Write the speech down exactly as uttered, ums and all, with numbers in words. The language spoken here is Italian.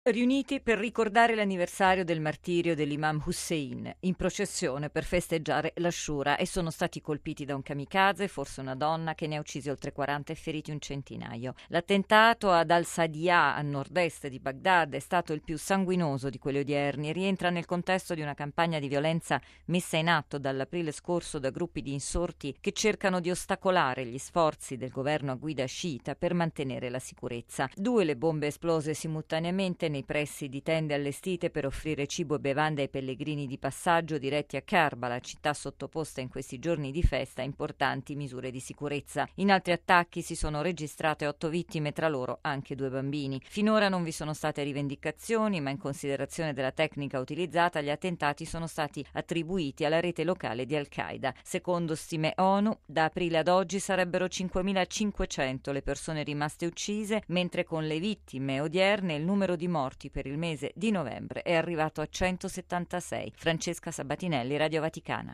Riuniti per ricordare l'anniversario del martirio dell'imam Hussein, in processione per festeggiare l'Ashura, e sono stati colpiti da un kamikaze, forse una donna, che ne ha uccisi oltre quaranta e feriti un centinaio. L'attentato ad Al-Sadia, a nord-est di Baghdad, è stato il più sanguinoso di quelli odierni e rientra nel contesto di una campagna di violenza messa in atto dall'aprile scorso da gruppi di insorti che cercano di ostacolare gli sforzi del governo a guida sciita per mantenere la sicurezza. Due le bombe esplose simultaneamente nei pressi di tende allestite per offrire cibo e bevande ai pellegrini di passaggio diretti a Karbala, città sottoposta in questi giorni di festa a importanti misure di sicurezza. In altri attacchi si sono registrate otto vittime, tra loro anche due bambini. Finora non vi sono state rivendicazioni, ma in considerazione della tecnica utilizzata, gli attentati sono stati attribuiti alla rete locale di Al-Qaeda. Secondo stime ONU, da aprile ad oggi sarebbero cinquemilacinquecento le persone rimaste uccise, mentre con le vittime odierne il numero di morti per il mese di novembre è arrivato a centosettantasei. Francesca Sabatinelli, Radio Vaticana.